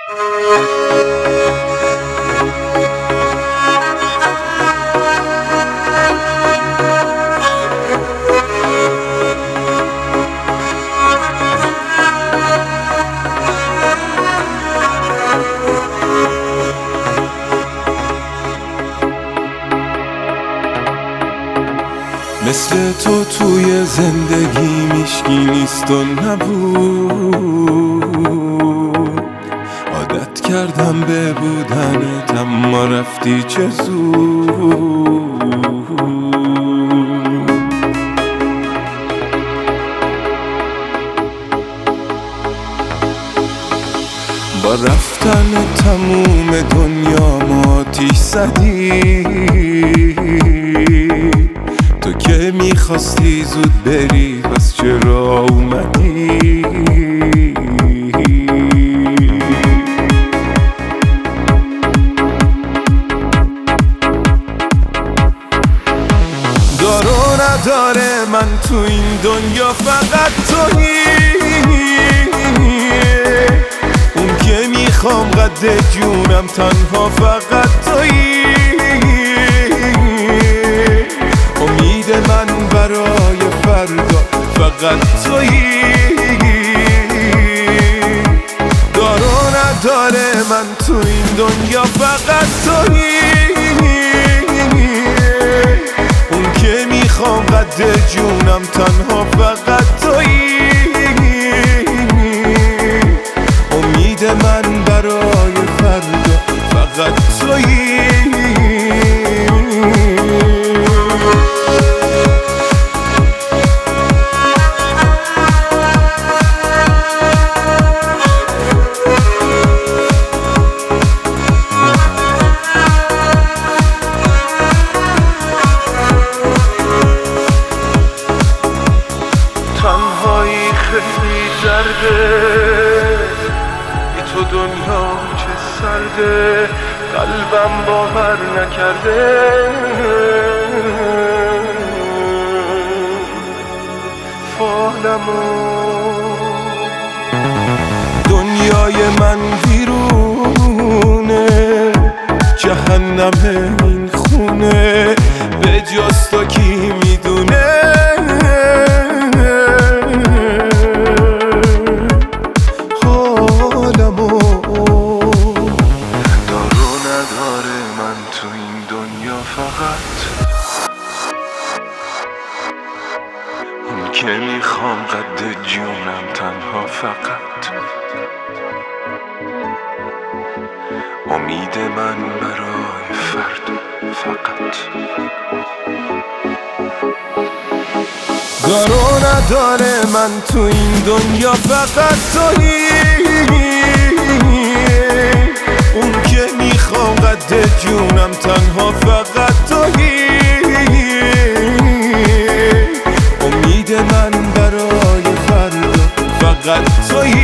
مثل تو توی زندگی میشکی نیست و نبود، عادت کردم به بودنت اما رفتی چه زود. با رفتن تموم دنیا ما آتیش زدی، تو که میخواستی زود بری پس چرا اومدی؟ دار و نداره من تو این دنیا فقط تویی، اون که میخوام قد جونم تنها فقط تویی. امید من برای فردا فقط تویی، دار و نداره من تو این دنیا فقط تویی، اون که میخوام قد جونم تنها فقط تویی. امید من برای فردا فقط تویی. تنهایی خیلی درده، بی تو دنیا چه سرده، قلبم باور نکرده. فالمو دنیای من بیرونه، جهنم این خونه، به جز تو کی میدونه؟ حالمو دار و نداره من تو این دنیا فقط اون که میخوام قد جونم تنها فقط. امید من برای فردا فقط. دار و نداره من تو این دنیا فقط تویی، اون که میخوام قد جونم تنها فقط تویی. امید من برای فردا فقط تویی.